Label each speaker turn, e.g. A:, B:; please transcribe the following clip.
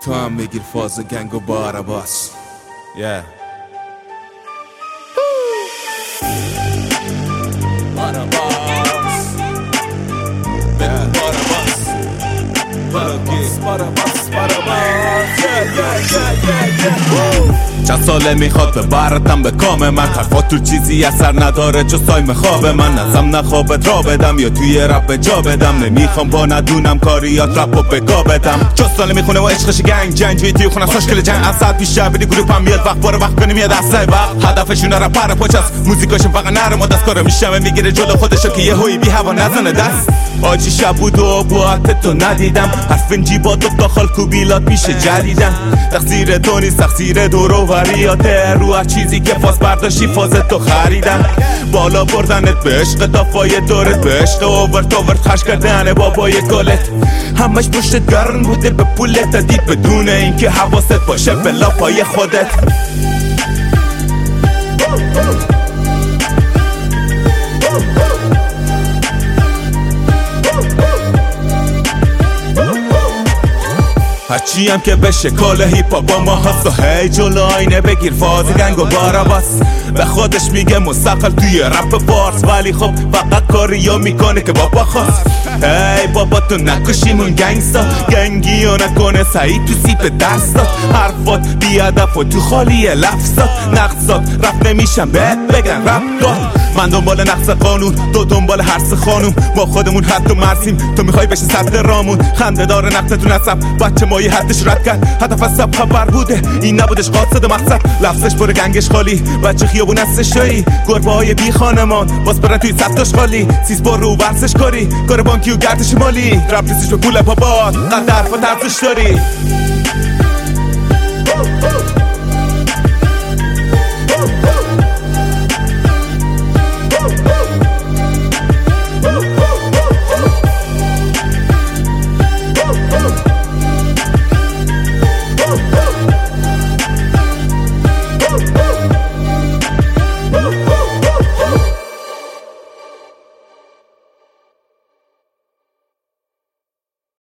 A: تو هم میگیر فاز گنگ و باراباس چند ساله میخواد ببرتم به کام من، حرفات تو چیزی اثر نداره جز تایم خواب من. ازم نخوابت را بدم یا توی رپ جا بدم، نمیخوام با ندونم کاریات رپ و بگا بدم. جز ساله میخونه و عشقش گنگ جنگ توی خونم ساشکل جنگ از ساعت بیشتر بدی گروپم میاد وقت باره وقت کنیم یه دسته وقت هدفشون رپر پاچست موزیکاشون فقط نرم و دستکاره میشم میگیره جلو خودشو که یه هوی بی هوا نزنه دست. آجی شب بود و ابوات تو ندیدم، حرف جیبات و داخل کوبیلات میشه جدیدن. تقصیر تو نیست تقصیر دور و وریاته، رو هر چیزی که فاز برداشتی فازت تو خریدن. بالا بردنت به عشق دافای دورت، به عشق اوورت خش کردن بابای گلت. همش پشتت گرم بوده به پولت دید بدون اینکه حواست باشه به لاپای خودت. هرچی هم که به شکال هیپا با ما هست و هی جلو آینه بگیر فاز گنگ و باراباس. به خودش میگه مستقل توی رپ فارس، ولی خب فقط کاریو میکنه که بابا خواست. هی بابا تو نکشیمون گنگستا، گنگی و نکنه سعید تو سیپ دستات. حرفات بیادف و تو خالی لفظات، نقصات رفت نمیشم بهت بگن رپ داد. من دنبال نقص قانون تو دنبال هرس خانوم، ما خودمون حد و مرسیم تو میخوای بشه صد رامون. خنده داره نقصتون نصب بچه مایی حدش رد کرد، هدف از سب خبر بوده این نبودش قاصد و مقصد. لفظش پر گنگش خالی بچه خیابون هستش شایی، گربه های بی خانمان باز برن توی صداش خالی. سیز بار رو ورسش کاری کار بانکی و گردش مالی، رپ نیستش به پول پابات قد حرفا ترزش داری.